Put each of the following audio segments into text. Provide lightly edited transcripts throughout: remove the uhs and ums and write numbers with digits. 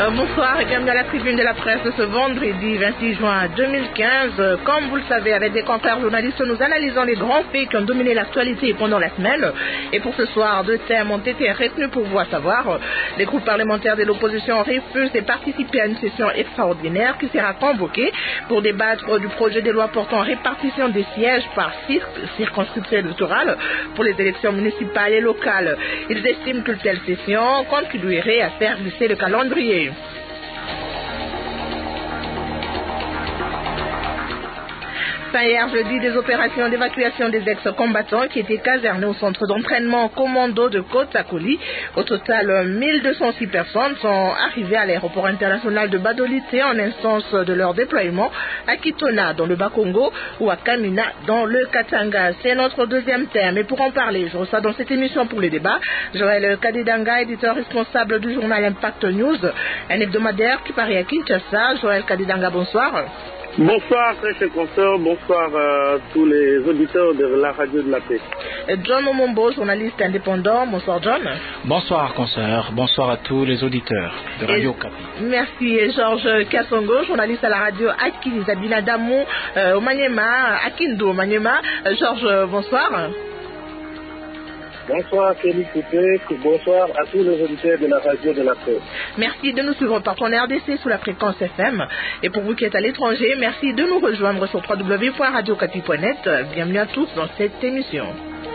Bonsoir et bienvenue à la tribune de la presse de ce vendredi 26 juin 2015. Comme vous le savez, avec des confrères journalistes, nous analysons les grands faits qui ont dominé l'actualité pendant la semaine. Et pour ce soir, deux thèmes ont été retenus pour vous, à savoir les groupes parlementaires de l'opposition refusent de participer à une session extraordinaire qui sera convoquée pour débattre du projet de loi portant répartition des sièges par circonscription électorale pour les élections municipales et locales. Ils estiment qu'une telle session contribuerait à faire glisser le calendrier. Hier jeudi, des opérations d'évacuation des ex-combattants qui étaient casernés au centre d'entraînement commando de Kotakoli. Au total, 1206 personnes sont arrivées à l'aéroport international de Badolite en instance de leur déploiement à Kitona dans le Bas-Congo ou à Kamina dans le Katanga. C'est notre deuxième thème et pour en parler, je reçois dans cette émission pour le débat Joël Kadidanga, éditeur responsable du journal Impact News, un hebdomadaire qui paraît à Kinshasa. Joël Kadidanga, bonsoir. Bonsoir, très chers consoeurs, bonsoir à tous les auditeurs de la radio de la paix. John Omombo, journaliste indépendant. Bonsoir John. Bonsoir consoeur, bonsoir à tous les auditeurs de Radio Capi. Merci. Et Georges Kassongo, journaliste à la radio Aki Zabina Damou au Maniema, Akindo au Maniema. Georges, bonsoir. Bonsoir Kelly Coupé, bonsoir à tous les auditeurs de la radio de la paix. Merci de nous suivre partout en RDC sous la fréquence FM. Et pour vous qui êtes à l'étranger, merci de nous rejoindre sur www.radiocapi.net. Bienvenue à tous dans cette émission.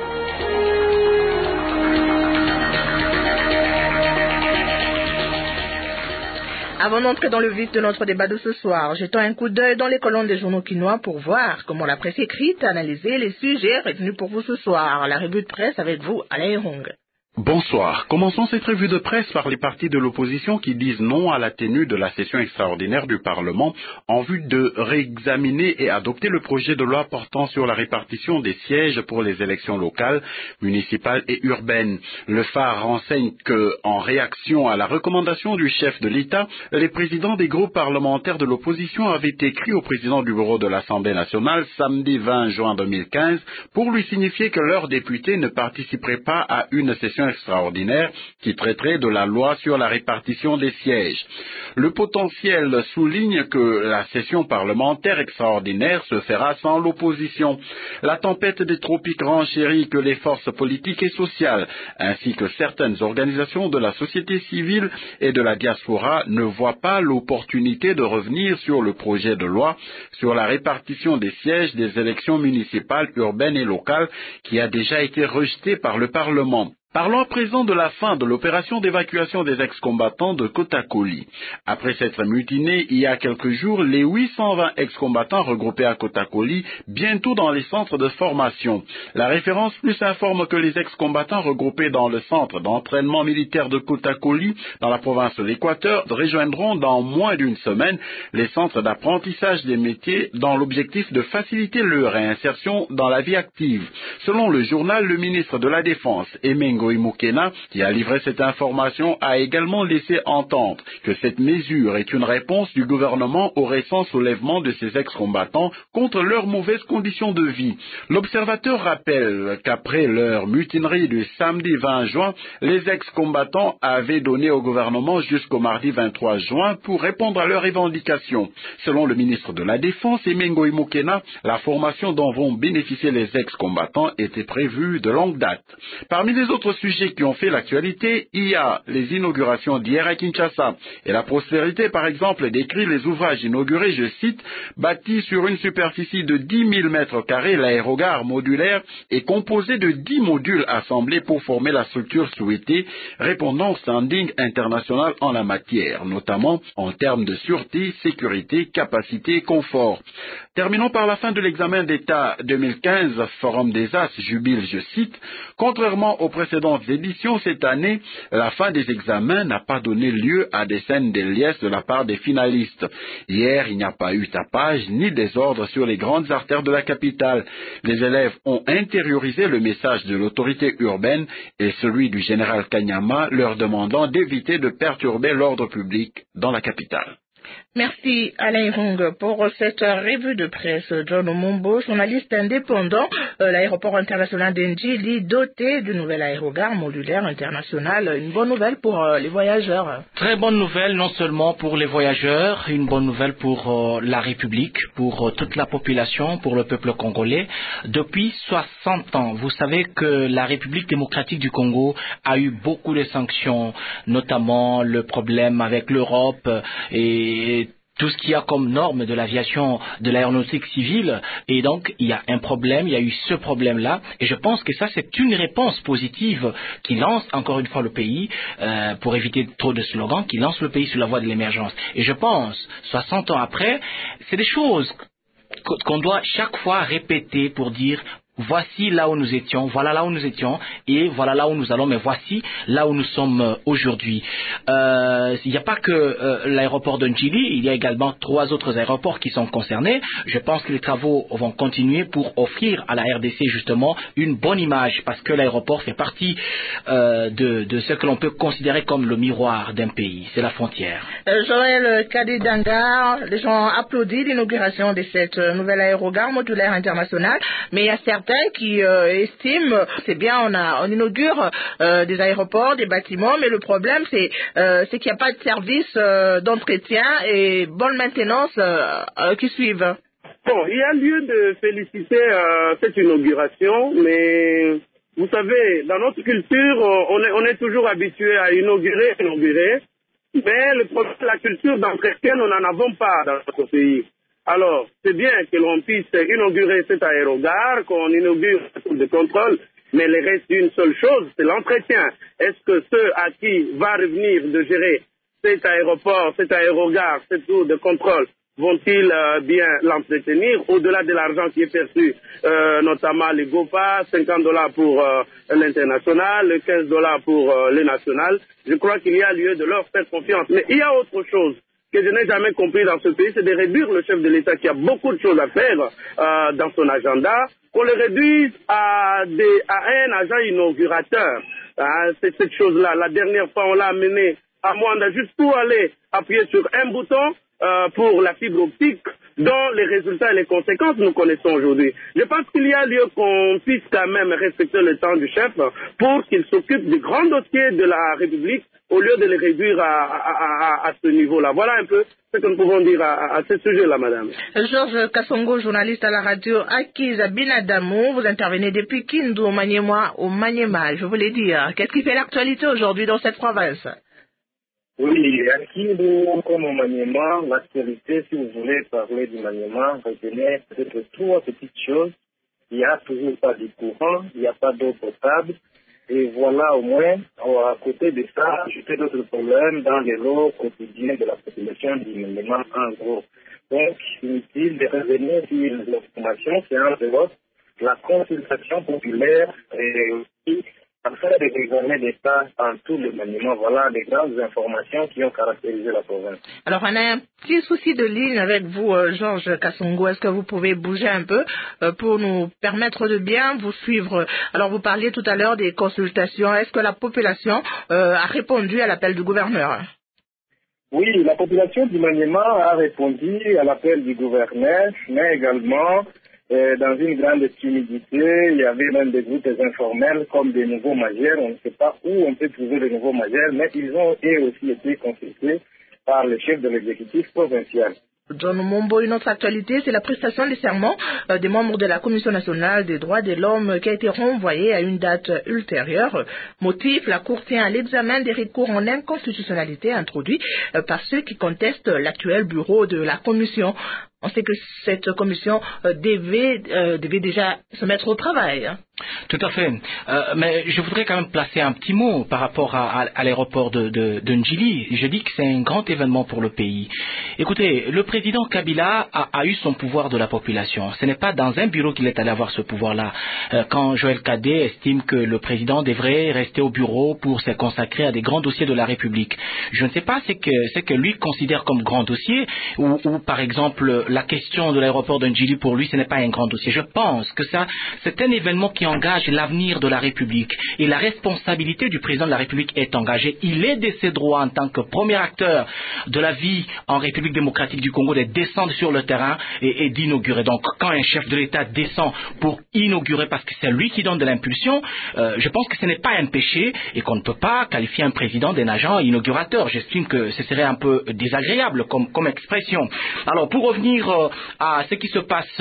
Avant d'entrer dans le vif de notre débat de ce soir, jetons un coup d'œil dans les colonnes des journaux quinois pour voir comment la presse écrite a analysé les sujets retenus pour vous ce soir. La revue de presse avec vous, Alain Hong. Bonsoir. Commençons cette revue de presse par les partis de l'opposition qui disent non à la tenue de la session extraordinaire du Parlement en vue de réexaminer et adopter le projet de loi portant sur la répartition des sièges pour les élections locales, municipales et urbaines. Le Phare renseigne que, en réaction à la recommandation du chef de l'État, les présidents des groupes parlementaires de l'opposition avaient écrit au président du bureau de l'Assemblée nationale samedi 20 juin 2015 pour lui signifier que leurs députés ne participeraient pas à une session extraordinaire qui traiterait de la loi sur la répartition des sièges. Le potentiel souligne que la session parlementaire extraordinaire se fera sans l'opposition. La tempête des tropiques renchérit que les forces politiques et sociales, ainsi que certaines organisations de la société civile et de la diaspora ne voient pas l'opportunité de revenir sur le projet de loi sur la répartition des sièges des élections municipales, urbaines et locales qui a déjà été rejeté par le Parlement. Parlons à présent de la fin de l'opération d'évacuation des ex-combattants de Kotakoli. Après s'être mutinés il y a quelques jours, les 820 ex-combattants regroupés à Kotakoli, bientôt dans les centres de formation. La référence plus informe que les ex-combattants regroupés dans le centre d'entraînement militaire de Kotakoli, dans la province de l'Équateur, rejoindront dans moins d'une semaine les centres d'apprentissage des métiers dans l'objectif de faciliter leur réinsertion dans la vie active. Selon le journal, le ministre de la Défense, Emengo Imokena, qui a livré cette information, a également laissé entendre que cette mesure est une réponse du gouvernement au récent soulèvement de ces ex-combattants contre leurs mauvaises conditions de vie. L'observateur rappelle qu'après leur mutinerie du samedi 20 juin, les ex-combattants avaient donné au gouvernement jusqu'au mardi 23 juin pour répondre à leurs revendications. Selon le ministre de la Défense, Emengo Imokena, la formation dont vont bénéficier les ex-combattants était prévue de longue date. Parmi les autres sujets qui ont fait l'actualité, il y a les inaugurations d'hier à Kinshasa. Et la prospérité, par exemple, décrit les ouvrages inaugurés, je cite, bâtis sur une superficie de 10 000 mètres carrés, l'aérogare modulaire est composé de 10 modules assemblés pour former la structure souhaitée, répondant au standing international en la matière, notamment en termes de sûreté, sécurité, capacité et confort. Terminons par la fin de l'examen d'État 2015, Forum des As jubile, je cite, contrairement aux précédentes éditions, cette année, la fin des examens n'a pas donné lieu à des scènes de liesse de la part des finalistes. Hier, il n'y a pas eu tapage ni désordre sur les grandes artères de la capitale. Les élèves ont intériorisé le message de l'autorité urbaine et celui du général Kanyama, leur demandant d'éviter de perturber l'ordre public dans la capitale. Merci Alain Hung pour cette revue de presse. John Mombo, journaliste indépendant, l'aéroport international d'Ndjili doté d'une nouvelle aérogare modulaire internationale. Une bonne nouvelle pour les voyageurs. Très bonne nouvelle, non seulement pour les voyageurs, une bonne nouvelle pour la République, pour toute la population, pour le peuple congolais. Depuis 60 ans, vous savez que la République démocratique du Congo a eu beaucoup de sanctions, notamment le problème avec l'Europe et tout ce qu'il y a comme norme de l'aviation, de l'aéronautique civile, et donc il y a un problème, il y a eu ce problème-là, et je pense que ça c'est une réponse positive qui lance encore une fois le pays, pour éviter trop de slogans, qui lance le pays sur la voie de l'émergence. Et je pense, 60 ans après, c'est des choses qu'on doit chaque fois répéter pour dire voici là où nous étions, voilà là où nous étions, et voilà là où nous allons, mais voici là où nous sommes aujourd'hui. Il n'y a pas que l'aéroport de Ndjili, il y a également 3 autres aéroports qui sont concernés. Je pense que les travaux vont continuer pour offrir à la RDC justement une bonne image, parce que l'aéroport fait partie de ce que l'on peut considérer comme le miroir d'un pays, c'est la frontière. Joël Kadidanga, les gens applaudissent l'inauguration de cette nouvelle aérogare modulaire internationale, mais il y a certains qui estiment c'est bien, on inaugure des aéroports, des bâtiments, mais le problème c'est qu'il n'y a pas de service d'entretien et bonne maintenance qui suivent. Bon, il y a lieu de féliciter cette inauguration, mais vous savez, dans notre culture, on est toujours habitué à inaugurer, mais le problème de la culture d'entretien, nous n'en avons pas dans notre pays. Alors, c'est bien que l'on puisse inaugurer cette aérogare, qu'on inaugure ce tour de contrôle, mais il reste une seule chose, c'est l'entretien. Est-ce que ceux à qui va revenir de gérer cet aéroport, cette aérogare, ce tour de contrôle, vont-ils bien l'entretenir au-delà de l'argent qui est perçu, notamment les GOPA, $50 pour l'international, $15 pour le national. Je crois qu'il y a lieu de leur faire confiance. Mais il y a autre chose que je n'ai jamais compris dans ce pays, c'est de réduire le chef de l'État qui a beaucoup de choses à faire dans son agenda, qu'on le réduise à un agent inaugurateur. C'est cette chose-là. La dernière fois, on l'a amené à Mwanda juste pour aller appuyer sur un bouton pour la fibre optique, dont les résultats et les conséquences nous connaissons aujourd'hui. Je pense qu'il y a lieu qu'on puisse quand même respecter le temps du chef pour qu'il s'occupe du grand dossier de la République au lieu de les réduire à ce niveau-là. Voilà un peu ce que nous pouvons dire à ce sujet-là, madame. Georges Kassongo, journaliste à la radio Akiza Binadamou, vous intervenez depuis Kindu au Maniema, je voulais dire. Qu'est-ce qui fait l'actualité aujourd'hui dans cette province? Oui, à Kindu comme au Maniema, l'actualité, si vous voulez parler du Maniema, retenez peut-être 3 petites choses. Il n'y a toujours pas de courant, il n'y a pas d'eau potable. Et voilà, au moins, à côté de ça, ajouter d'autres problèmes dans les lots quotidiens de la population du Maniema en gros. Donc, inutile de revenir sur les informations, c'est un de l'autre, la consultation populaire et aussi afin de l'examen d'État en tout le Maniema. Voilà les grandes informations qui ont caractérisé la province. Alors, on a un petit souci de ligne avec vous, Georges Kassongo. Est-ce que vous pouvez bouger un peu pour nous permettre de bien vous suivre? Alors, vous parliez tout à l'heure des consultations. Est-ce que la population a répondu à l'appel du gouverneur? Oui, la population du Maniema a répondu à l'appel du gouverneur, mais également dans une grande timidité. Il y avait même des groupes informels comme des nouveaux majeurs. On ne sait pas où on peut trouver les nouveaux majeurs, mais ils ont aussi été consultés par le chef de l'exécutif provincial. John Mombo, une autre actualité, c'est la prestation des serments des membres de la Commission nationale des droits de l'homme qui a été renvoyée à une date ultérieure. Motif, la Cour tient à l'examen des recours en inconstitutionnalité introduits par ceux qui contestent l'actuel bureau de la Commission. On sait que cette commission devait déjà se mettre au travail. Tout à fait. Mais je voudrais quand même placer un petit mot par rapport à l'aéroport de Ndjili. Je dis que c'est un grand événement pour le pays. Écoutez, le président Kabila a eu son pouvoir de la population. Ce n'est pas dans un bureau qu'il est allé avoir ce pouvoir-là. Quand Joël Cadet estime que le président devrait rester au bureau pour se consacrer à des grands dossiers de la République. Je ne sais pas ce que lui considère comme grand dossier ou par exemple la question de l'aéroport de Ndjili, pour lui, ce n'est pas un grand dossier. Je pense que c'est un événement qui engage l'avenir de la République. Et la responsabilité du président de la République est engagée. Il est de ses droits en tant que premier acteur de la vie en République démocratique du Congo de descendre sur le terrain et d'inaugurer. Donc, quand un chef de l'État descend pour inaugurer, parce que c'est lui qui donne de l'impulsion, je pense que ce n'est pas un péché et qu'on ne peut pas qualifier un président d'un agent inaugurateur. J'estime que ce serait un peu désagréable comme expression. Alors, pour revenir à ce qui se passe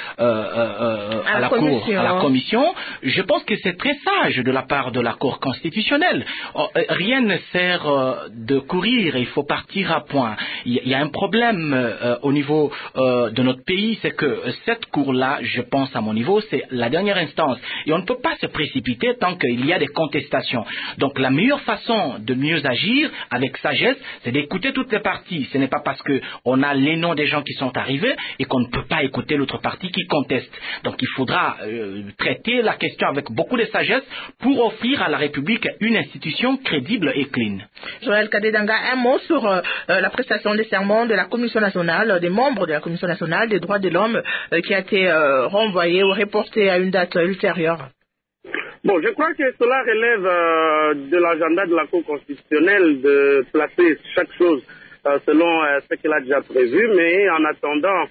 à la commission, je pense que c'est très sage de la part de la Cour constitutionnelle. Rien ne sert de courir, il faut partir à point. Il y a un problème au niveau de notre pays, c'est que cette Cour-là, je pense à mon niveau, c'est la dernière instance. Et on ne peut pas se précipiter tant qu'il y a des contestations. Donc la meilleure façon de mieux agir, avec sagesse, c'est d'écouter toutes les parties. Ce n'est pas parce qu'on a les noms des gens qui sont arrivés et qu'on ne peut pas écouter l'autre partie qui conteste. Donc il faudra traiter la question avec beaucoup de sagesse pour offrir à la République une institution crédible et clean. Joël Kadedanga, un mot sur la prestation des serments de la Commission nationale, des membres de la Commission nationale des droits de l'homme qui a été renvoyée ou reportée à une date ultérieure. Bon, je crois que cela relève de l'agenda de la Cour constitutionnelle de placer chaque chose selon ce qu'elle a déjà prévu, mais en attendant,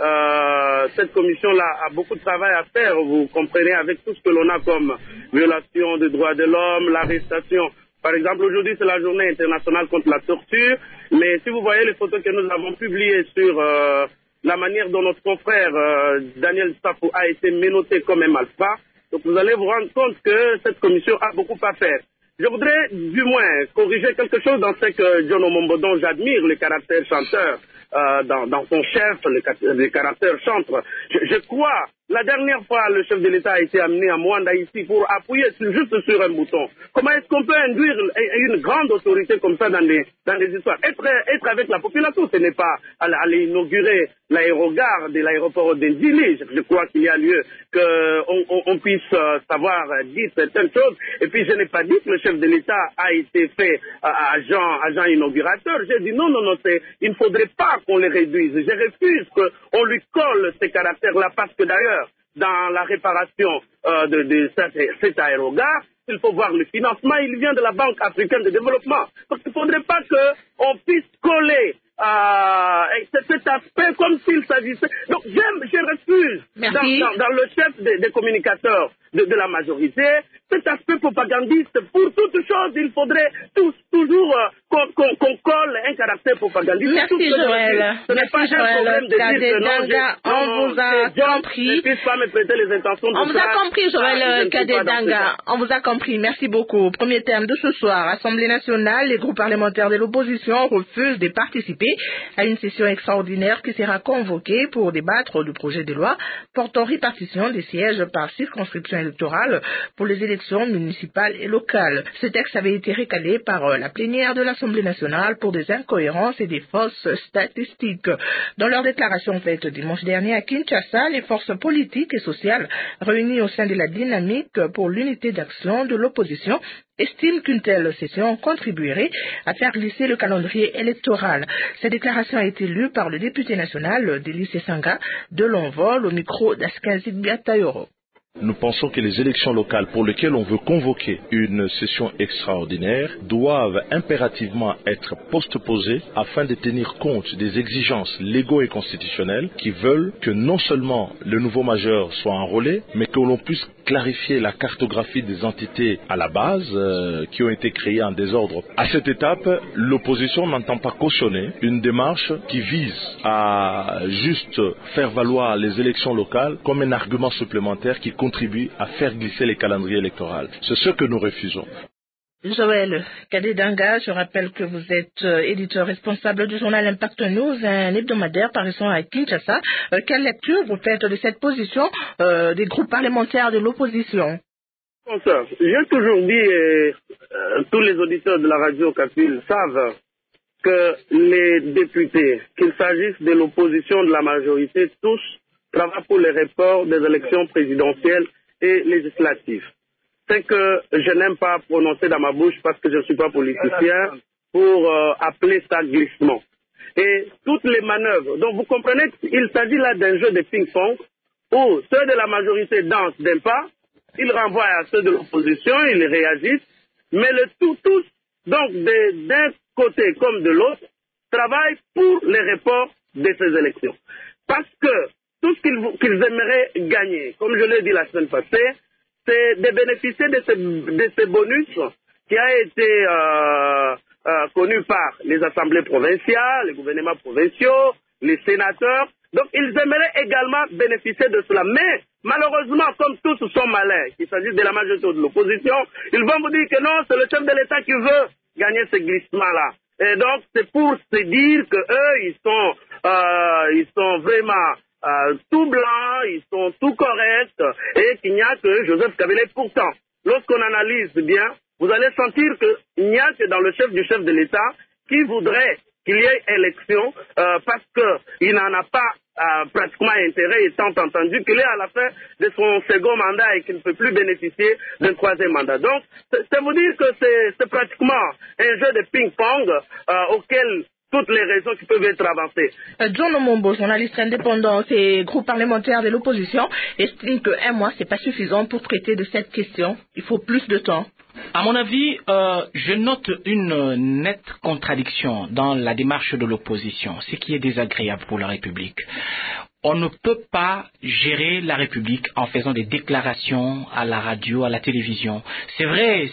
cette commission-là a beaucoup de travail à faire, vous comprenez, avec tout ce que l'on a comme violation des droits de l'homme, l'arrestation. Par exemple, aujourd'hui, c'est la journée internationale contre la torture, mais si vous voyez les photos que nous avons publiées sur la manière dont notre confrère Daniel Safou a été menotté comme un malfrat, donc vous allez vous rendre compte que cette commission a beaucoup à faire. Je voudrais du moins corriger quelque chose dans ce que John Omombo, dont j'admire le caractère chanteur, dans son chef, le caractère chantre. Je crois, la dernière fois, le chef de l'État a été amené à Mwanda ici pour appuyer juste sur un bouton. Comment est-ce qu'on peut induire une grande autorité comme ça dans des histoires? Être avec la population, ce n'est pas aller inaugurer l'aérogare de l'aéroport d'Ndjili. Je crois qu'il y a lieu qu'on puisse savoir dire certaines choses. Et puis, je n'ai pas dit que le chef de l'État a été fait agent inaugurateur. J'ai dit non, il ne faudrait pas qu'on les réduise. Je refuse qu'on lui colle ces caractères-là parce que d'ailleurs, dans la réparation de cet aérogare, il faut voir le financement, il vient de la Banque africaine de développement. Donc il ne faudrait pas qu'on puisse coller cet aspect comme s'il s'agissait. Donc je refuse dans le chef des communicateurs de la majorité, cet aspect propagandiste. Pour toute chose, il faudrait toujours qu'on colle un caractère propagandiste. Merci Joël. Merci Joël Kadedanga. On vous a compris. On vous a compris Joël Kadedanga. On vous a compris. Merci beaucoup. Premier thème de ce soir. Assemblée nationale, les groupes parlementaires de l'opposition refusent de participer à une session extraordinaire qui sera convoquée pour débattre du projet de loi portant répartition des sièges par circonscription électorale pour les élections municipales et locales. Ce texte avait été recalé par la plénière de l'Assemblée nationale pour des incohérences et des fausses statistiques. Dans leur déclaration faite dimanche dernier à Kinshasa, les forces politiques et sociales réunies au sein de la dynamique pour l'unité d'action de l'opposition estiment qu'une telle session contribuerait à faire glisser le calendrier électoral. Cette déclaration a été lue par le député national Délice Sanga de l'envol au micro d'Askanzik Biatayoro. Nous pensons que les élections locales pour lesquelles on veut convoquer une session extraordinaire doivent impérativement être postposées afin de tenir compte des exigences légaux et constitutionnelles qui veulent que non seulement le nouveau majeur soit enrôlé, mais que l'on puisse clarifier la cartographie des entités à la base qui ont été créées en désordre. À cette étape, l'opposition n'entend pas cautionner une démarche qui vise à juste faire valoir les élections locales comme un argument supplémentaire qui contribue à faire glisser les calendriers électoraux. C'est ce que nous refusons. Joël Kadedanga, je rappelle que vous êtes éditeur responsable du journal Impact News, un hebdomadaire paraissant à Kinshasa. Quelle lecture vous faites de cette position des groupes parlementaires de l'opposition? J'ai toujours dit, tous les auditeurs de la radio Capile savent que les députés, qu'il s'agisse de l'opposition, de la majorité, tous travaillent pour les reports des élections présidentielles et législatives. C'est que je n'aime pas prononcer dans ma bouche parce que je ne suis pas politicien pour appeler ça glissement. et toutes les manœuvres. Donc vous comprenez qu'il s'agit là d'un jeu de ping-pong où ceux de la majorité dansent d'un pas, ils renvoient à ceux de l'opposition, ils réagissent, mais tous, donc d'un côté comme de l'autre, travaillent pour les reports de ces élections. Parce que tout ce qu'ils aimeraient gagner, comme je l'ai dit la semaine passée, c'est de bénéficier de ces bonus qui a été connu par les assemblées provinciales, les gouvernements provinciaux, les sénateurs. Donc ils aimeraient également bénéficier de cela. Mais malheureusement, comme tous sont malins, qu'il s'agisse de la majorité ou de l'opposition, ils vont vous dire que non, c'est le chef de l'État qui veut gagner ce glissement-là. Et donc c'est pour se dire que eux, ils sont vraiment tout blancs, ils sont tout corrects, et qu'il n'y a que Joseph Kabila. Pourtant, lorsqu'on analyse bien, vous allez sentir qu'il n'y a que dans le chef du chef de l'État qui voudrait qu'il y ait élection parce qu'il n'en a pas pratiquement intérêt, étant entendu qu'il est à la fin de son second mandat et qu'il ne peut plus bénéficier d'un troisième mandat. Donc, c'est vous dire que c'est pratiquement un jeu de ping-pong auquel toutes les raisons qui peuvent être avancées. John Omombo, journaliste indépendant et groupe parlementaire de l'opposition, estime qu'un mois, c'est pas suffisant pour traiter de cette question. Il faut plus de temps. À mon avis, je note une nette contradiction dans la démarche de l'opposition, ce qui est désagréable pour la République. On ne peut pas gérer la République en faisant des déclarations à la radio, à la télévision. C'est vrai,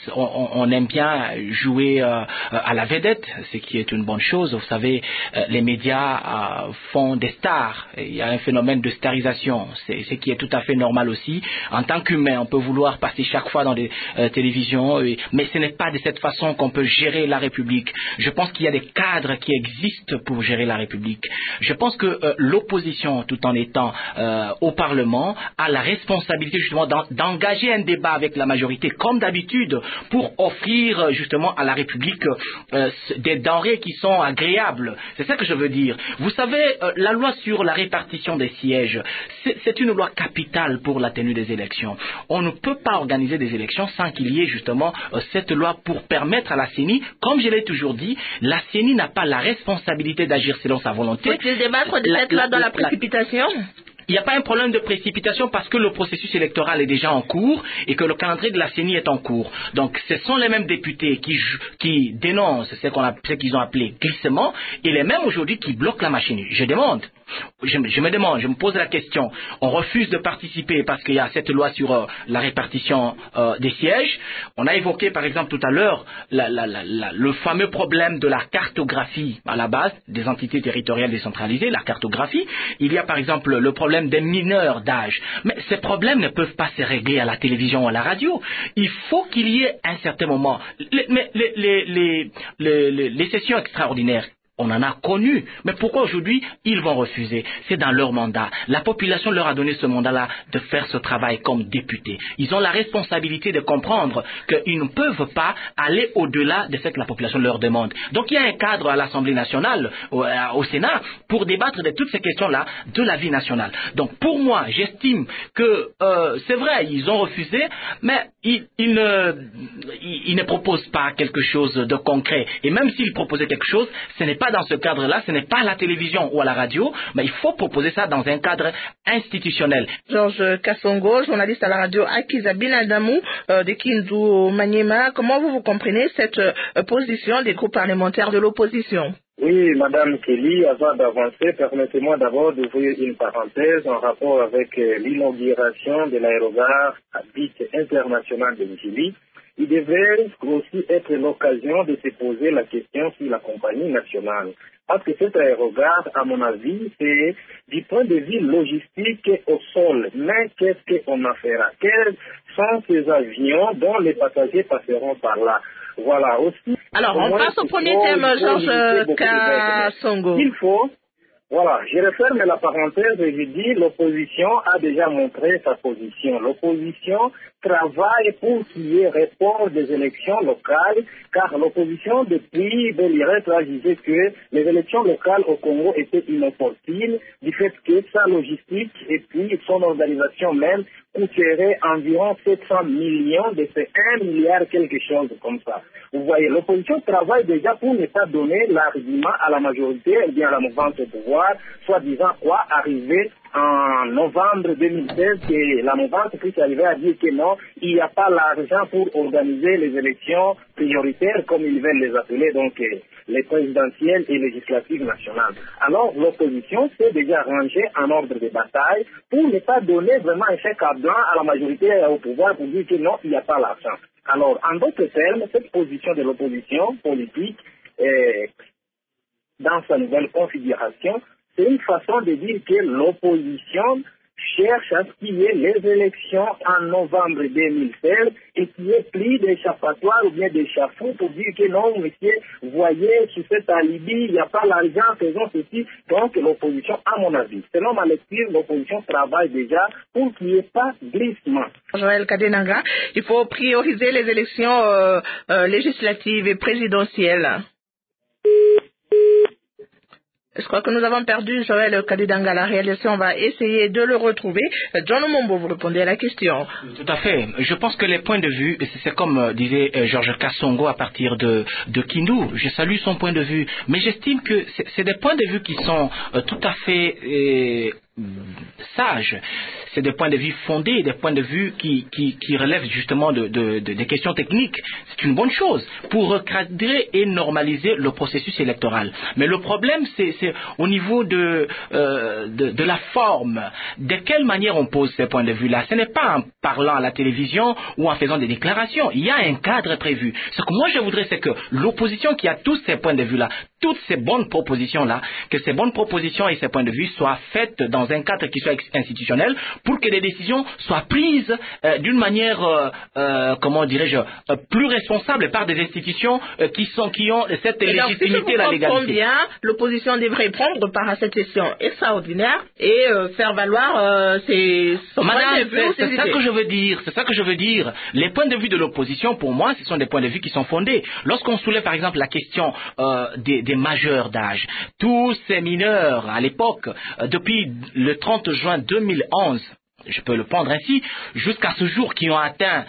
on aime bien jouer à la vedette, ce qui est une bonne chose. Vous savez, les médias font des stars. Il y a un phénomène de starisation, c'est ce qui est tout à fait normal aussi. En tant qu'humain, on peut vouloir passer chaque fois dans des télévisions, mais ce n'est pas de cette façon qu'on peut gérer la République. Je pense qu'il y a des cadres qui existent pour gérer la République. Je pense que l'opposition, tout en étant au Parlement, a la responsabilité justement d'engager un débat avec la majorité, comme d'habitude, pour offrir justement à la République des denrées qui sont agréables. C'est ça que je veux dire. Vous savez, la loi sur la répartition des sièges, c'est une loi capitale pour la tenue des élections. On ne peut pas organiser des élections sans qu'il y ait justement cette loi pour permettre à la CENI, comme je l'ai toujours dit, la CENI n'a pas la responsabilité d'agir selon sa volonté. Faut-il débattre de cette loi dans la précipitation? Il n'y a pas un problème de précipitation parce que le processus électoral est déjà en cours et que le calendrier de la CENI est en cours. Donc ce sont les mêmes députés qui dénoncent ce qu'ils ont appelé glissement et les mêmes aujourd'hui qui bloquent la machine. Je me pose la question. On refuse de participer parce qu'il y a cette loi sur la répartition des sièges. On a évoqué par exemple tout à l'heure le fameux problème de la cartographie à la base des entités territoriales décentralisées, la cartographie. Il y a par exemple le problème des mineurs d'âge. Mais ces problèmes ne peuvent pas se régler à la télévision ou à la radio. Il faut qu'il y ait un certain moment. Les sessions extraordinaires, on en a connu. Mais pourquoi aujourd'hui ils vont refuser? C'est dans leur mandat. La population leur a donné ce mandat-là de faire ce travail comme députés. Ils ont la responsabilité de comprendre qu'ils ne peuvent pas aller au-delà de ce que la population leur demande. Donc il y a un cadre à l'Assemblée nationale, au Sénat, pour débattre de toutes ces questions-là de la vie nationale. Donc pour moi, j'estime que c'est vrai, ils ont refusé, mais ils ne proposent pas quelque chose de concret. Et même s'ils proposaient quelque chose, ce n'est pas dans ce cadre-là, ce n'est pas à la télévision ou à la radio, mais il faut proposer ça dans un cadre institutionnel. Georges Kassongo, journaliste à la radio Akiza Binadamu de Kindu Maniema, comment vous comprenez cette position des groupes parlementaires de l'opposition? Oui, Madame Kelly, avant d'avancer, permettez-moi d'abord d'ouvrir une parenthèse en rapport avec l'inauguration de l'aérogare à but international de Njili. Il devait aussi être l'occasion de se poser la question sur la compagnie nationale. Parce que cet aérogare, à mon avis, c'est du point de vue logistique au sol. Mais qu'est-ce qu'on en fera? Quels sont ces avions dont les passagers passeront par là? Voilà aussi. Alors, on passe au premier thème, Georges Kassongo. Il faut. Voilà, je referme la parenthèse et je dis l'opposition a déjà montré sa position. L'opposition travaille pour qu'il y ait report des élections locales, car l'opposition depuis Belirette a jugé que les élections locales au Congo étaient inopportunes du fait que sa logistique et puis son organisation même coûterait environ 700 millions, de ces 1 milliard quelque chose comme ça. Vous voyez, l'opposition travaille déjà pour ne pas donner l'argument à la majorité, ou bien à la mouvance au pouvoir, soi-disant quoi, arriver en novembre 2016, que la mouvance puisse arriver à dire que non, il n'y a pas l'argent pour organiser les élections prioritaires, comme ils veulent les appeler, donc les présidentielles et législatives nationales. Alors l'opposition s'est déjà rangée en ordre de bataille pour ne pas donner vraiment un chèque à blanc à la majorité et au pouvoir pour dire que non, il n'y a pas l'argent. Alors, en d'autres termes, cette position de l'opposition politique, dans sa nouvelle configuration, c'est une façon de dire que l'opposition cherche à ce qu'il y ait les élections en novembre 2016 et qu'il y ait plus d'échappatoire ou bien d'échafaud pour dire que non, monsieur, voyez, sous cet alibi, il n'y a pas l'argent, faisons ceci. Donc l'opposition, à mon avis, selon ma lecture, l'opposition travaille déjà pour qu'il n'y ait pas glissement. Joël Kadenanga, il faut prioriser les élections législatives et présidentielles. Je crois que nous avons perdu Joël Kadidanga. La réalisation, on va essayer de le retrouver. John Mombo, vous répondez à la question. Tout à fait. Je pense que les points de vue, c'est comme disait Georges Kassongo à partir de Kindu. Je salue son point de vue. Mais j'estime que c'est des points de vue qui sont tout à fait sages. C'est des points de vue fondés, des points de vue qui relèvent justement des questions techniques. C'est une bonne chose pour recadrer et normaliser le processus électoral. Mais le problème, c'est au niveau de la forme. De quelle manière on pose ces points de vue-là? Ce n'est pas en parlant à la télévision ou en faisant des déclarations. Il y a un cadre prévu. Ce que moi je voudrais, c'est que l'opposition qui a tous ces points de vue-là, toutes ces bonnes propositions-là, que ces bonnes propositions et ces points de vue soient faites dans un cadre qui soit institutionnel pour que les décisions soient prises d'une manière, comment dirais-je, plus responsable par des institutions qui ont cette légitimité et la légalité. Combien l'opposition devrait prendre part à cette session extraordinaire et faire valoir ses points de vue. C'est ça que je veux dire. C'est ça que je veux dire. Les points de vue de l'opposition, pour moi, ce sont des points de vue qui sont fondés. Lorsqu'on soulève, par exemple, la question des majeurs d'âge, tous ces mineurs, à l'époque, depuis le 30 juin 2011, je peux le prendre ainsi, jusqu'à ce jour qui ont atteint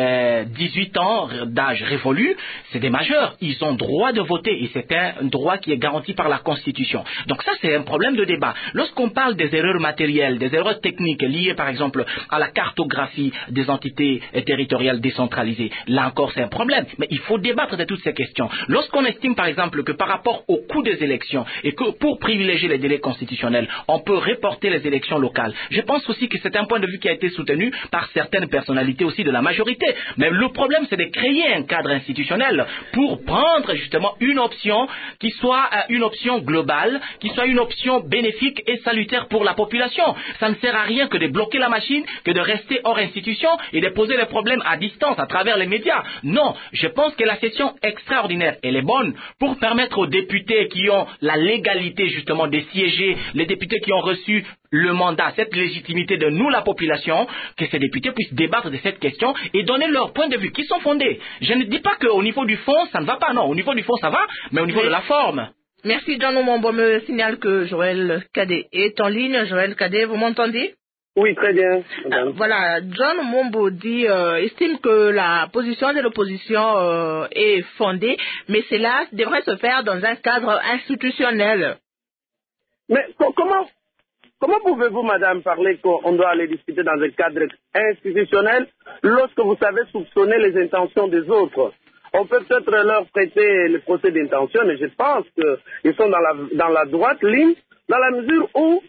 18 ans d'âge révolu, c'est des majeurs. Ils ont droit de voter et c'est un droit qui est garanti par la Constitution. Donc ça, c'est un problème de débat. Lorsqu'on parle des erreurs matérielles, des erreurs techniques liées par exemple à la cartographie des entités territoriales décentralisées, là encore c'est un problème. Mais il faut débattre de toutes ces questions. Lorsqu'on estime par exemple que par rapport au coût des élections et que pour privilégier les délais constitutionnels, on peut reporter les élections locales, je pense aussi que c'est un point de vue qui a été soutenu par certaines personnalités aussi de la majorité. Mais le problème, c'est de créer un cadre institutionnel pour prendre justement une option qui soit une option globale, qui soit une option bénéfique et salutaire pour la population. Ça ne sert à rien que de bloquer la machine, que de rester hors institution et de poser les problèmes à distance à travers les médias. Non, je pense que la session extraordinaire, elle est bonne pour permettre aux députés qui ont la légalité justement de siéger, les députés qui ont reçu le mandat, cette légitimité de nous, la population, que ces députés puissent débattre de cette question et donner leurs points de vue qui sont fondés. Je ne dis pas qu'au niveau du fond, ça ne va pas. Non, au niveau du fond, ça va, mais au niveau de la forme. Merci, John Mombo. Me signale que Joël Cadet est en ligne. Joël Cadet, vous m'entendez? Oui, très bien. Voilà, John Mombo estime que la position de l'opposition est fondée, mais cela devrait se faire dans un cadre institutionnel. Mais comment pouvez-vous, madame, parler qu'on doit aller discuter dans un cadre institutionnel lorsque vous savez soupçonner les intentions des autres? On peut peut-être leur prêter le procès d'intention, mais je pense qu'ils sont dans la droite ligne, dans la mesure où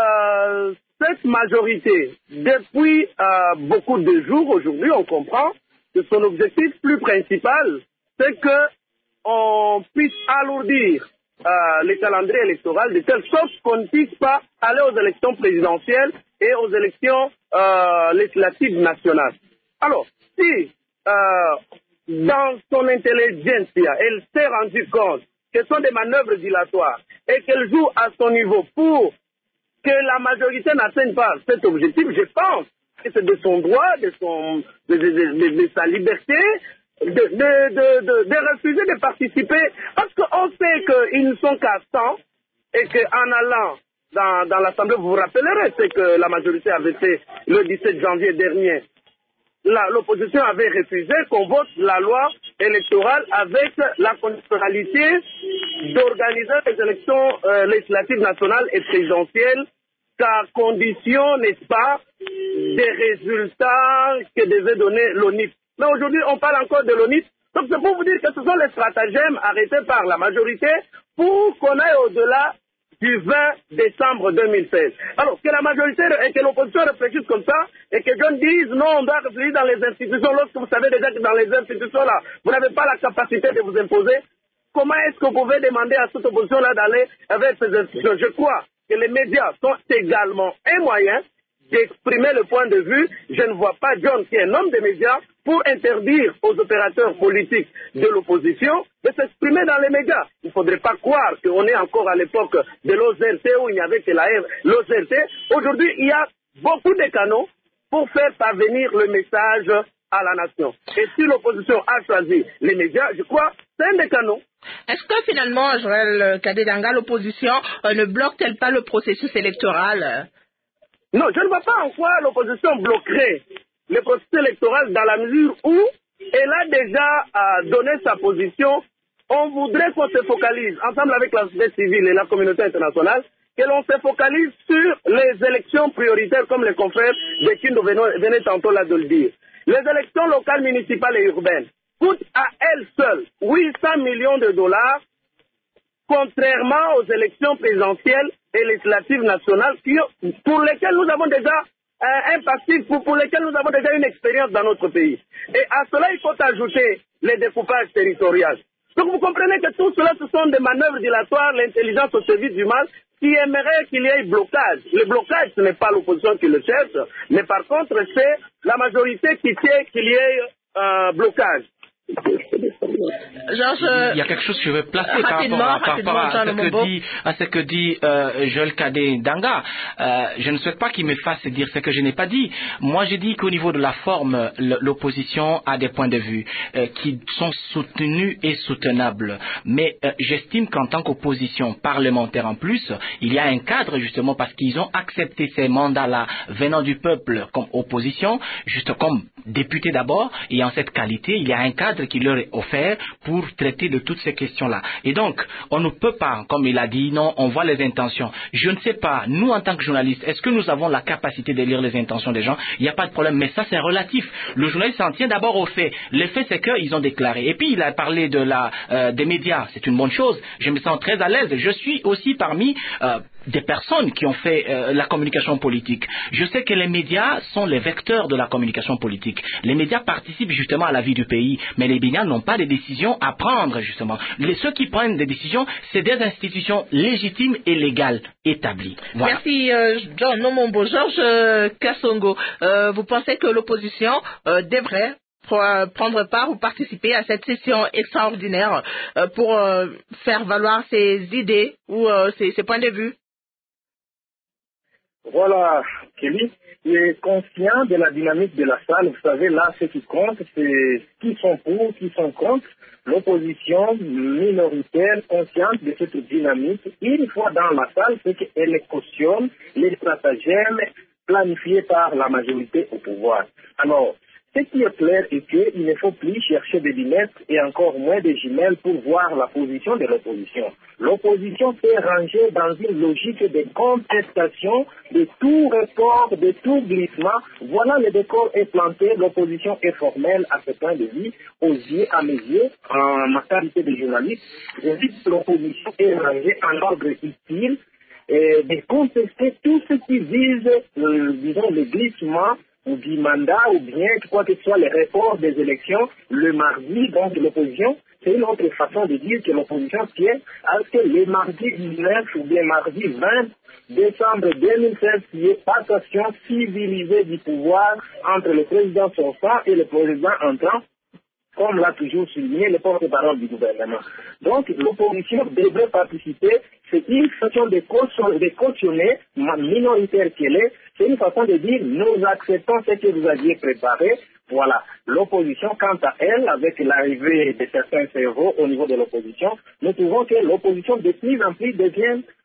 cette majorité, depuis beaucoup de jours aujourd'hui, on comprend que son objectif plus principal, c'est qu'on puisse alourdir le calendrier électoral de telle sorte qu'on ne puisse pas aller aux élections présidentielles et aux élections législatives nationales. Alors, si dans son intelligentsia, elle s'est rendue compte que ce sont des manœuvres dilatoires et qu'elle joue à son niveau pour que la majorité n'atteigne pas cet objectif, je pense que c'est de son droit, de sa liberté, de refuser de participer, parce qu'on sait qu'ils ne sont qu'à 100 et qu'en allant dans l'Assemblée, vous vous rappellerez ce que la majorité avait fait le 17 janvier dernier. L'opposition avait refusé qu'on vote la loi électorale avec la conditionnalité d'organiser les élections législatives nationales et présidentielles qu'à condition, n'est-ce pas, des résultats que devait donner l'ONIF. Mais aujourd'hui, on parle encore de l'ONIF. Donc c'est pour vous dire que ce sont les stratagèmes arrêtés par la majorité pour qu'on aille au-delà du 20 décembre 2016. Alors, que la majorité et que l'opposition réfléchissent comme ça, et que John dise, non, on doit réfléchir dans les institutions, lorsque vous savez déjà que dans les institutions-là, vous n'avez pas la capacité de vous imposer, comment est-ce que vous pouvez demander à cette opposition-là d'aller avec ces institutions? Je crois que les médias sont également un moyen d'exprimer le point de vue. Je ne vois pas John, qui est un homme des médias, pour interdire aux opérateurs politiques de l'opposition de s'exprimer dans les médias. Il ne faudrait pas croire qu'on est encore à l'époque de l'OZRT où il n'y avait que l'OZRT. Aujourd'hui, il y a beaucoup de canaux pour faire parvenir le message à la nation. Et si l'opposition a choisi les médias, je crois, c'est un des canaux. Est-ce que finalement, Joël Kadé-Danga, l'opposition ne bloque-t-elle pas le processus électoral? Non, je ne vois pas en quoi l'opposition bloquerait le processus électoral dans la mesure où elle a déjà donné sa position. On voudrait qu'on se focalise, ensemble avec la société civile et la communauté internationale, que l'on se focalise sur les élections prioritaires, comme les confrères de Kindo venaient tantôt là de le dire. Les élections locales, municipales et urbaines coûtent à elles seules 800 millions de dollars, contrairement aux élections présidentielles et législatives nationales pour lesquelles nous avons déjà un passif, pour lesquelles nous avons déjà une expérience dans notre pays. Et à cela, il faut ajouter les découpages territoriaux. Donc vous comprenez que tout cela, ce sont des manœuvres dilatoires, l'intelligence au service du mal, qui aimerait qu'il y ait blocage. Le blocage, ce n'est pas l'opposition qui le cherche, mais par contre, c'est la majorité qui tient qu'il y ait blocage. Il y a quelque chose que je veux placer par rapport à ce que dit Joël Kadé-Danga. Je ne souhaite pas qu'il me fasse dire ce que je n'ai pas dit. Moi, j'ai dit qu'au niveau de la forme, l'opposition a des points de vue qui sont soutenus et soutenables. Mais j'estime qu'en tant qu'opposition parlementaire en plus, il y a un cadre justement parce qu'ils ont accepté ces mandats-là venant du peuple comme opposition, juste comme député d'abord, et en cette qualité, il y a un cadre qui leur est offert pour traiter de toutes ces questions-là. Et donc, on ne peut pas, comme il a dit, non, on voit les intentions. Je ne sais pas, nous en tant que journalistes, est-ce que nous avons la capacité de lire les intentions des gens? Il n'y a pas de problème, mais ça c'est relatif. Le journaliste s'en tient d'abord aux faits. Les faits, c'est qu'ils ont déclaré. Et puis, il a parlé des médias, c'est une bonne chose. Je me sens très à l'aise. Je suis aussi parmi des personnes qui ont fait la communication politique. Je sais que les médias sont les vecteurs de la communication politique. Les médias participent justement à la vie du pays, mais les médias n'ont pas de décisions à prendre justement. Ceux qui prennent des décisions, c'est des institutions légitimes et légales établies. Voilà. Merci John Nomombo. Georges Kassongo, vous pensez que l'opposition devrait prendre part ou participer à cette session extraordinaire pour faire valoir ses idées ou ses points de vue? Voilà, Kelly, il est conscient de la dynamique de la salle. Vous savez, là, ce qui compte, c'est qui sont pour, qui sont contre. L'opposition minoritaire, consciente de cette dynamique, une fois dans la salle, c'est qu'elle cautionne les stratagèmes planifiés par la majorité au pouvoir. Alors, ce qui est clair est qu'il ne faut plus chercher des lunettes et encore moins des jumelles pour voir la position de l'opposition. L'opposition s'est rangée dans une logique de contestation de tout report, de tout glissement. Voilà, le décor est planté, l'opposition est formelle à ce point de vue, aux yeux, à mes yeux, en ma qualité de journaliste. Je dis que l'opposition est rangée en ordre utile de contester tout ce qui vise, disons, le glissement du mandat ou bien quoi que ce soit les reports des élections le mardi, donc l'opposition, c'est une autre façon de dire que l'opposition tient à ce que le mardi 19 ou bien mardi 20 décembre 2016, il y ait passation civilisée du pouvoir entre le président sortant et le président entrant, comme l'a toujours souligné le porte-parole du gouvernement. Donc, l'opposition devrait participer. C'est une façon de cautionner, minoritaire qu'elle est, c'est une façon de dire, nous acceptons ce que vous aviez préparé. Voilà. L'opposition, quant à elle, avec l'arrivée de certains cerveaux au niveau de l'opposition, nous trouvons que l'opposition de plus en plus devient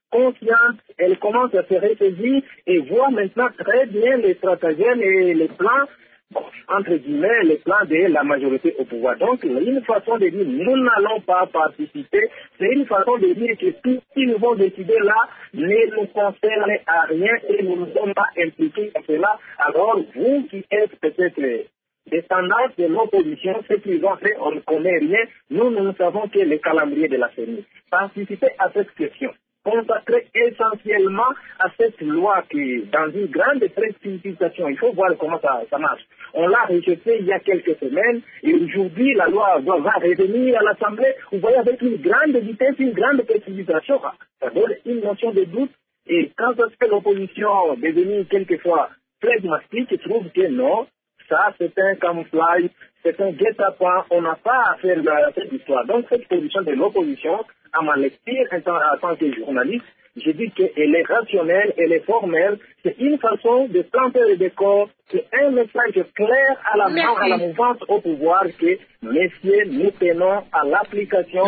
consciente, elle commence à se ressaisir et voit maintenant très bien les stratagèmes et les plans, entre guillemets, les plans de la majorité au pouvoir. Donc, une façon de dire, nous n'allons pas participer, c'est une façon de dire que tout ce qu'ils vont décider là ne nous concerne à rien et nous ne sommes pas impliqués dans cela. Alors, vous qui êtes peut-être descendants de l'opposition, ce qu'ils ont fait, on ne connaît rien. Nous ne savons que le calendrier de la CENI. Participez à cette question. Consacré essentiellement à cette loi qui, dans une grande précipitation, il faut voir comment ça marche. On l'a rejetée il y a quelques semaines et aujourd'hui la loi va revenir à l'Assemblée. Vous voyez, avec une grande vitesse, une grande précipitation, ça donne une notion de doute. Et quand est-ce que l'opposition devenue quelquefois pragmatique, trouve que non, ça c'est un camouflage, c'est un guet-apens, on n'a pas à faire cette histoire. Donc cette position de l'opposition, à ma lecture en tant que journaliste, je dis qu'elle est rationnelle, elle est formelle, c'est une façon de planter le décor, c'est un message clair à la mouvance au pouvoir que, messieurs, nous tenons à l'application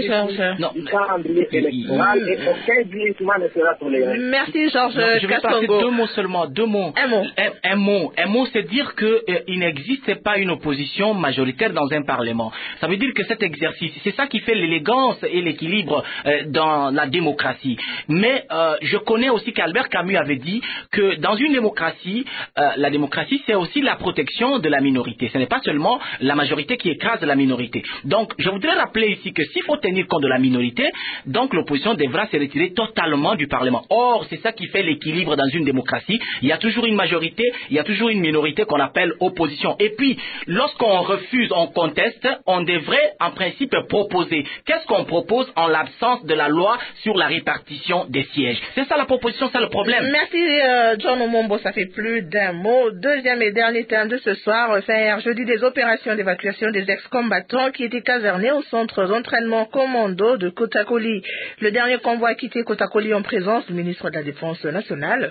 du calendrier électoral et aucun glissement ne sera toléré. Merci Georges. Je vais passer deux mots seulement, deux mots. Un mot, c'est dire qu'il n'existe pas une opposition majoritaire dans un parlement. Ça veut dire que cet exercice, c'est ça qui fait l'élégance et l'équilibre dans la démocratie. Mais je connais aussi qu'Albert Camus avait dit que dans une démocratie, la démocratie c'est aussi la protection de la minorité. Ce n'est pas seulement la majorité qui écrase la minorité. Donc je voudrais rappeler ici que s'il faut tenir compte de la minorité, donc l'opposition devra se retirer totalement du Parlement. Or, c'est ça qui fait l'équilibre dans une démocratie. Il y a toujours une majorité, il y a toujours une minorité qu'on appelle opposition. Et puis, lorsqu'on refuse, on conteste, on devrait en principe proposer. Qu'est-ce qu'on propose en l'absence de la loi sur la répartition des sièges? C'est ça la proposition, c'est le problème. Merci John Omombo, ça fait plus d'un mot. Deuxième et dernier thème de ce soir, faire jeudi des opérations d'évacuation des ex-combattants qui étaient casernés au centre d'entraînement commando de Kotakoli. Le dernier convoi a quitté Kotakoli en présence du ministre de la Défense nationale,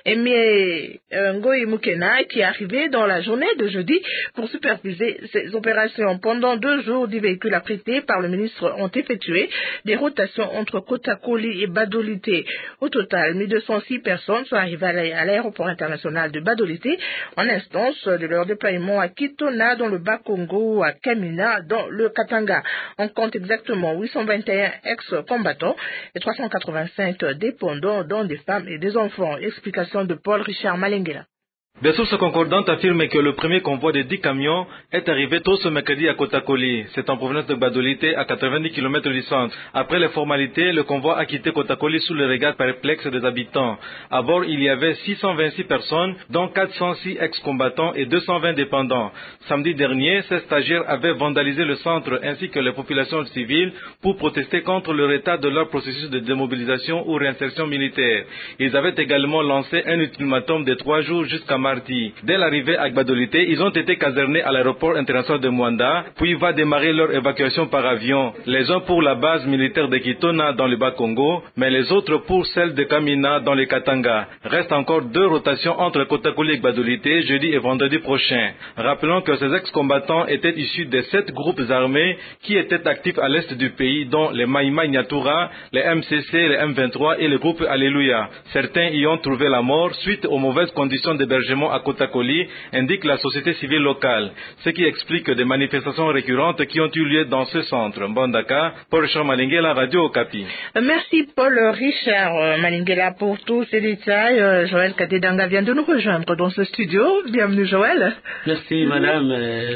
Aimé Ngoï Mukena, qui est arrivé dans la journée de jeudi pour superviser ces opérations. Pendant 2 jours, 10 véhicules affrétés par le ministre ont effectué des rotations entre Kotakoli et Badolité. Au total, 1206 personnes sont arrivées à l'aéroport international de Badolité en instance de leur déploiement à Kitona dans le Bas-Congo, à Kamina dans le Katanga. On compte exactement 821 ex-combattants et 385 dépendants, dont des femmes et des enfants. Explication de Paul Richard Malengela. Des sources concordantes affirment que le premier convoi de 10 camions est arrivé tôt ce mercredi à Kotakoli. C'est en provenance de Badolité, à 90 km du centre. Après les formalités, le convoi a quitté Kotakoli sous le regard perplexe des habitants. À bord, il y avait 626 personnes, dont 406 ex-combattants et 220 dépendants. Samedi dernier, ces stagiaires avaient vandalisé le centre ainsi que les populations civiles pour protester contre le retard de leur processus de démobilisation ou réinsertion militaire. Ils avaient également lancé un ultimatum de 3 jours jusqu'à mardi. Dès l'arrivée à Badolité, ils ont été casernés à l'aéroport international de Mwanda, puis va démarrer leur évacuation par avion. Les uns pour la base militaire de Kitona dans le Bas-Congo, mais les autres pour celle de Kamina dans le Katanga. Reste encore 2 rotations entre Kotakoli et Badolité, jeudi et vendredi prochain. Rappelons que ces ex-combattants étaient issus de 7 groupes armés qui étaient actifs à l'est du pays, dont les Maïmaï Nyatura, les MCC, les M23 et le groupe Alléluia. Certains y ont trouvé la mort suite aux mauvaises conditions d'hébergement à Kotakoli, indique la société civile locale, ce qui explique des manifestations récurrentes qui ont eu lieu dans ce centre. Mbandaka, Paul Richard Malengela, Radio Okapi. Merci Paul Richard Malengela pour tous ces détails. Joël Kadedanga vient de nous rejoindre dans ce studio. Bienvenue Joël. Merci madame.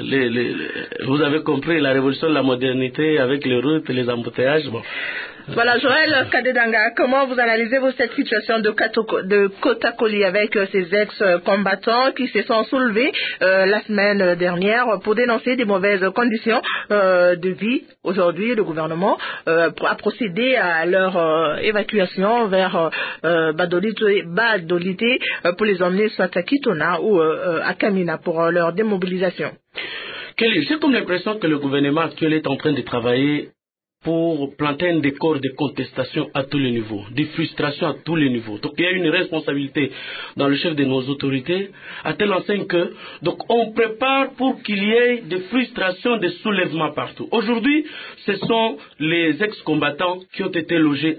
Vous avez compris la révolution de la modernité avec les routes et les embouteillages. Bon. Voilà, Joël Kadedanga, comment vous analysez cette situation de Kotakoli avec ces ex-combattants qui se sont soulevés la semaine dernière pour dénoncer des mauvaises conditions de vie? Aujourd'hui, le gouvernement a procédé à leur évacuation vers Badolité pour les emmener soit à Kitona ou à Kamina pour leur démobilisation. J'ai comme l'impression que le gouvernement actuel est en train de travailler pour planter un décor de contestation à tous les niveaux, de frustration à tous les niveaux. Donc il y a une responsabilité dans le chef de nos autorités, à telle enseigne que donc on prépare pour qu'il y ait des frustrations, des soulèvements partout. Aujourd'hui, ce sont les ex-combattants qui ont été logés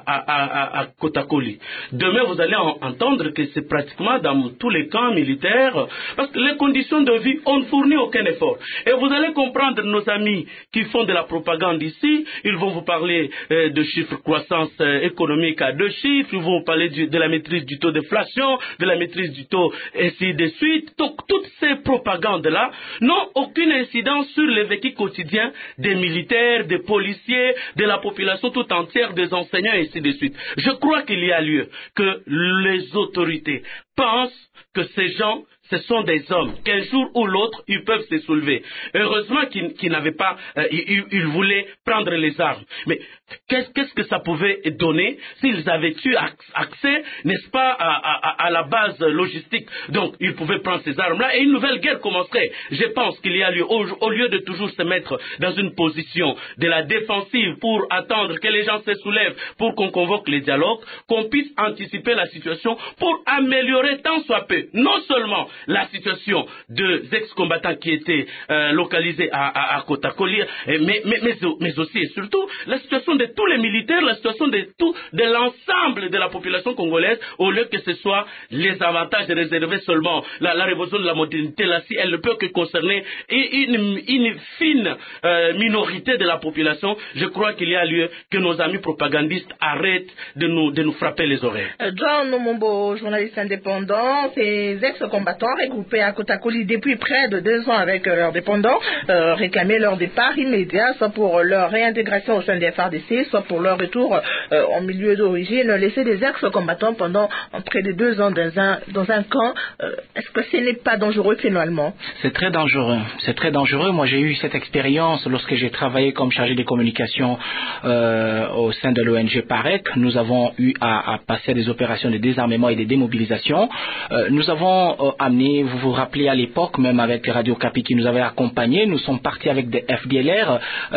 à Kotakoli. Demain, vous allez entendre que c'est pratiquement dans tous les camps militaires, parce que les conditions de vie, on ne fournit aucun effort. Et vous allez comprendre nos amis qui font de la propagande ici, ils vont vous parler de chiffres croissance économique à 2 chiffres, ils vont vous parler de la maîtrise du taux d'inflation, de la maîtrise du taux, ainsi de suite. Donc, toutes ces propagandes-là n'ont aucune incidence sur le vécu quotidien des militaires, des policiers, de la population tout entière, des enseignants, ainsi de suite. Je crois qu'il y a lieu que les autorités pensent que ces gens, ce sont des hommes, qu'un jour ou l'autre, ils peuvent se soulever. Heureusement qu'ils n'avaient pas, ils voulaient prendre les armes. Mais qu'est-ce que ça pouvait donner s'ils avaient eu accès, n'est-ce pas, à la base logistique? Donc, ils pouvaient prendre ces armes-là et une nouvelle guerre commencerait. Je pense qu'il y a lieu, au lieu de toujours se mettre dans une position de la défensive pour attendre que les gens se soulèvent, pour qu'on convoque les dialogues, qu'on puisse anticiper la situation pour améliorer tant soit peu, non seulement la situation des ex-combattants qui étaient localisés à Kotakoli, mais aussi et surtout la situation de tous les militaires, la situation de l'ensemble de la population congolaise, au lieu que ce soit les avantages réservés seulement. La révolution de la modernité, là, si elle ne peut que concerner une fine minorité de la population, je crois qu'il y a lieu que nos amis propagandistes arrêtent de nous frapper les oreilles. John Nomombo, journaliste indépendant, ces ex-combattants regroupés à Kotakoli depuis près de 2 ans avec leurs dépendants réclamaient leur départ immédiat, soit pour leur réintégration au sein des FARDC, soit pour leur retour en milieu d'origine, laisser des ex-combattants pendant près de 2 ans dans un camp. Est-ce que ce n'est pas dangereux finalement? C'est très dangereux. C'est très dangereux. Moi, j'ai eu cette expérience lorsque j'ai travaillé comme chargé des communications au sein de l'ONG PAREC. Nous avons eu à passer des opérations de désarmement et de démobilisation. Nous avons amené, vous vous rappelez à l'époque, même avec Radio Kapi qui nous avait accompagnés, nous sommes partis avec des FDLR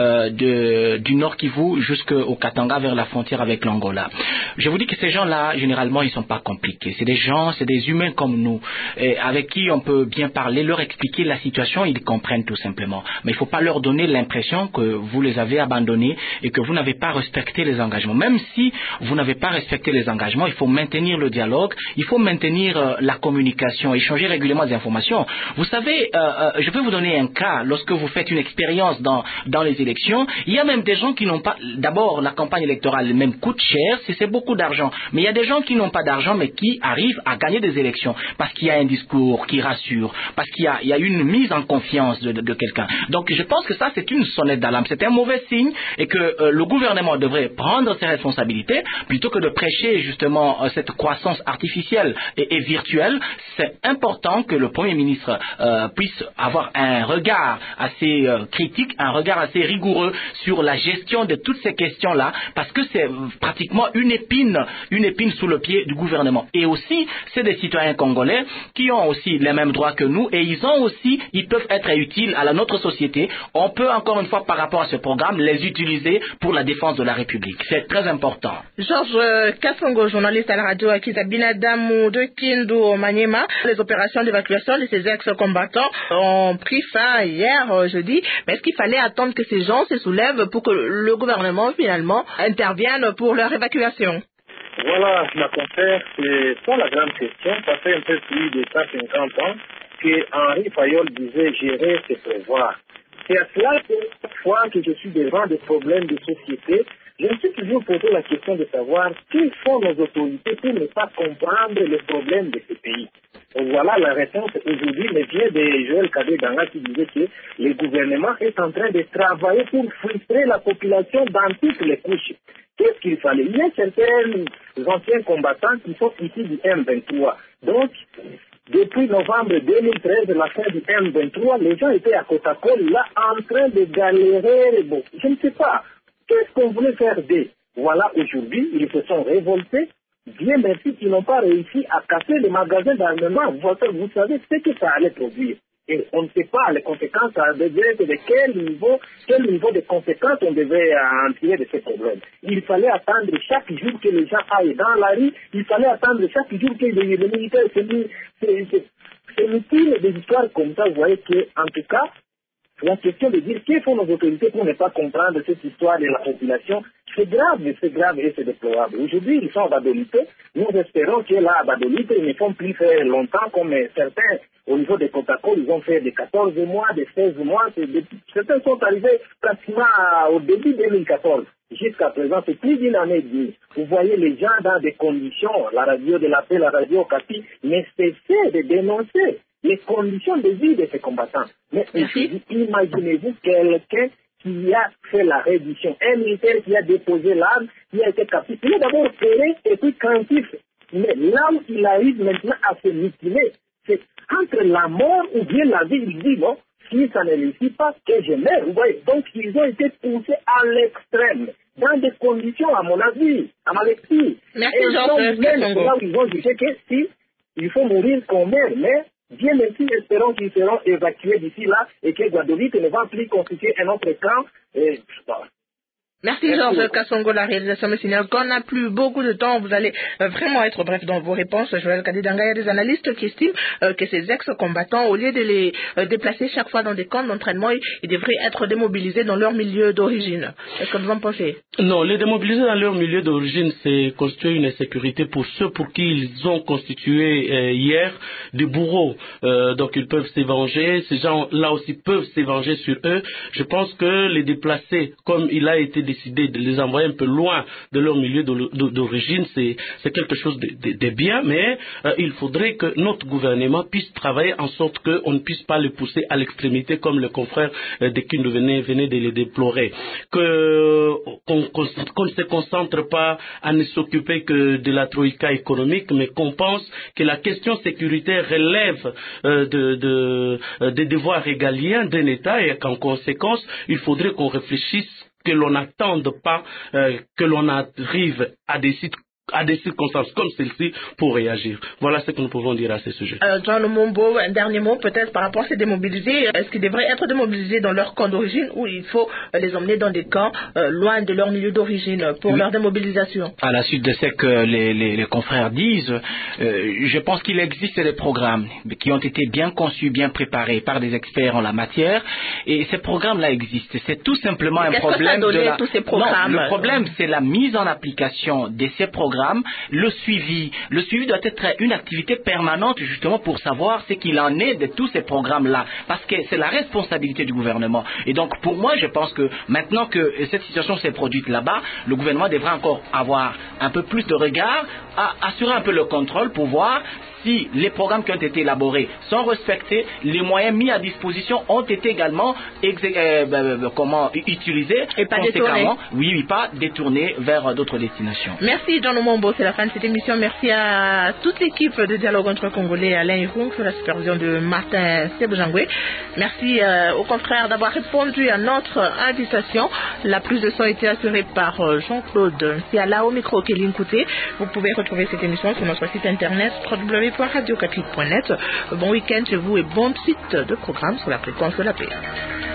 du Nord Kivu jusqu'au Katanga vers la frontière avec l'Angola. Je vous dis que ces gens-là, généralement, ils ne sont pas compliqués. C'est des gens, c'est des humains comme nous, avec qui on peut bien parler, leur expliquer la situation, ils comprennent tout simplement. Mais il ne faut pas leur donner l'impression que vous les avez abandonnés et que vous n'avez pas respecté les engagements. Même si vous n'avez pas respecté les engagements, il faut maintenir le dialogue, il faut maintenir la communication, échanger régulièrement des informations. Vous savez, je peux vous donner un cas. Lorsque vous faites une expérience dans les élections, il y a même des gens qui n'ont pas... D'abord, la campagne électorale même coûte cher, c'est beaucoup d'argent. Mais il y a des gens qui n'ont pas d'argent, mais qui arrivent à gagner des élections parce qu'il y a un discours qui rassure, parce qu'il y a une mise en confiance de quelqu'un. Donc, je pense que ça, c'est une sonnette d'alarme. C'est un mauvais signe et que le gouvernement devrait prendre ses responsabilités plutôt que de prêcher justement cette croissance artificielle et virtuelle. C'est important que le Premier ministre puisse avoir un regard assez critique, un regard assez rigoureux sur la gestion de toutes ces questions-là, parce que c'est pratiquement une épine sous le pied du gouvernement. Et aussi, c'est des citoyens congolais qui ont aussi les mêmes droits que nous et ils peuvent être utiles à notre société. On peut encore une fois, par rapport à ce programme, les utiliser pour la défense de la République. C'est très important. Georges Kassongo, journaliste à la radio Akita Binadamu de Kindu au Maniema. Les opérations d'évacuation de ces ex-combattants ont pris fin hier, jeudi. Mais est-ce qu'il fallait attendre que ces gens se soulèvent pour que le gouvernement, finalement, intervienne pour leur évacuation? Voilà, ma confrère, c'est ça la grande question. Ça fait un peu plus de 150 ans que Henri Fayol disait gérer, c'est prévoir. C'est à cela que chaque fois que je suis devant des problèmes de société, je me suis toujours posé la question de savoir que font nos autorités pour ne pas comprendre les problèmes de ce pays. Donc voilà la réponse aujourd'hui, mais vient de Joël Kabé-Danga qui disait que le gouvernement est en train de travailler pour frustrer la population dans toutes les couches. Qu'est-ce qu'il fallait? Il y a certains anciens combattants qui sont ici du M23. Donc, depuis novembre 2013, la fin du M23, les gens étaient à Kotakoli, là, en train de galérer. Bon, je ne sais pas. Qu'est-ce qu'on voulait faire d'eux? Voilà, aujourd'hui, ils se sont révoltés. Bien merci qu'ils n'ont pas réussi à casser les magasins d'armement. Vous savez ce que ça allait produire. Et on ne sait pas les conséquences, ça devait être de quel niveau de conséquences on devait en tirer de ces problèmes. Il fallait attendre chaque jour que les gens aillent dans la rue, il fallait attendre chaque jour que les militaires c'est inutile des histoires comme ça. Vous voyez que, en tout cas, la question de dire que font nos autorités pour ne pas comprendre cette histoire de la population, c'est grave et c'est déplorable. Aujourd'hui, ils sont à Badolite. Nous espérons que là, à Badolite, ils ne font plus faire longtemps comme certains au niveau des protocoles, ils ont fait des 14 mois, des 16 mois. Certains sont arrivés pratiquement au début 2014. Jusqu'à présent, c'est plus d'une année et demie. Vous voyez les gens dans des conditions, la radio de la paix, la radio Okapi, mais cessez de dénoncer les conditions de vie de ces combattants. Mais imaginez-vous quelqu'un qui a fait la reddition, un militaire qui a déposé l'arme, qui a été captif. Il est d'abord opéré et puis craintif. Mais là où il arrive maintenant à se mutiler, c'est entre la mort ou bien la vie. Il dit non, si ça ne réussit pas, que je meurs. Vous voyez, donc ils ont été poussés à l'extrême, dans des conditions, à mon avis, à ma lecture. Merci, et là où ils ont jugé que si il faut mourir qu'on meurt, mais bien merci, espérons qu'ils seront évacués d'ici là et que Guadeloupe ne va plus constituer un autre camp. Merci Georges Kassongo, la réalisation me signale qu'on n'a plus beaucoup de temps. Vous allez vraiment être bref dans vos réponses. Joël Kadidanga, il y a des analystes qui estiment que ces ex-combattants, au lieu de les déplacer chaque fois dans des camps d'entraînement, ils devraient être démobilisés dans leur milieu d'origine. Est-ce que vous en pensez? Non, les démobiliser dans leur milieu d'origine, c'est constituer une insécurité pour ceux pour qui ils ont constitué hier des bourreaux. Donc ils peuvent s'évenger. Ces gens-là aussi peuvent s'évenger sur eux. Je pense que les déplacer, comme il a été décidé de les envoyer un peu loin de leur milieu d'origine, c'est quelque chose de bien, mais il faudrait que notre gouvernement puisse travailler en sorte qu'on ne puisse pas les pousser à l'extrémité comme le confrère de qui nous venait de les déplorer. Qu'on ne se concentre pas à ne s'occuper que de la troïka économique, mais qu'on pense que la question sécuritaire relève des devoirs régaliens d'un État et qu'en conséquence, il faudrait qu'on réfléchisse, que l'on n'attende pas que l'on arrive à des circonstances comme celle-ci pour réagir. Voilà ce que nous pouvons dire à ce sujet. John Mombo, un dernier mot peut-être par rapport à ces démobilisés. Est-ce qu'ils devraient être démobilisés dans leur camp d'origine ou il faut les emmener dans des camps loin de leur milieu d'origine pour leur démobilisation? À la suite de ce que les confrères disent, je pense qu'il existe des programmes qui ont été bien conçus, bien préparés par des experts en la matière et ces programmes-là existent. C'est tout simplement un problème tous ces programmes? Non, le problème c'est la mise en application de ces programmes. Le suivi doit être une activité permanente justement pour savoir ce qu'il en est de tous ces programmes-là, parce que c'est la responsabilité du gouvernement. Et donc pour moi, je pense que maintenant que cette situation s'est produite là-bas, le gouvernement devrait encore avoir un peu plus de regard, assurer un peu le contrôle pour voir si les programmes qui ont été élaborés sont respectés, les moyens mis à disposition ont été également utilisés et pas conséquemment, pas détournés vers d'autres destinations. Merci John Mombo, c'est la fin de cette émission. Merci à toute l'équipe de Dialogue entre Congolais, Alain Irung, sur la supervision de Martin Sebojangwe. Merci aux confrères d'avoir répondu à notre invitation. La prise de son a été assurée par Jean-Claude Siala, au micro Kéline Kouté. Vous pouvez retrouver cette émission sur notre site internet www.radiocatholique.net. Bon week-end chez vous et bon site de programme sur la fréquence de la paix.